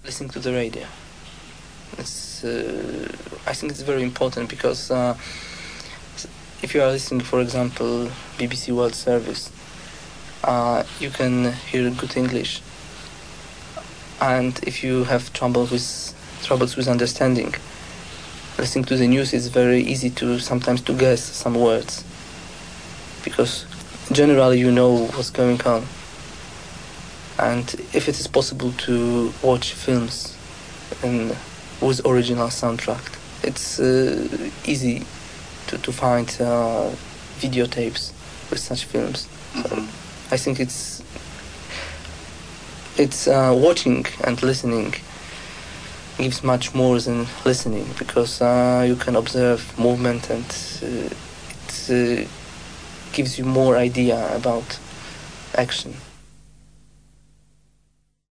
listening to the radio. I think it's very important because if you are listening, for example, BBC World Service, you can hear good English. And if you have troubles with understanding, listening to the news is very easy to sometimes to guess some words, because generally you know what's going on. And if it is possible to watch films with original soundtrack, it's easy to find videotapes with such films. So I think it's watching and listening gives much more than listening, because you can observe movement, and it gives you more idea about action.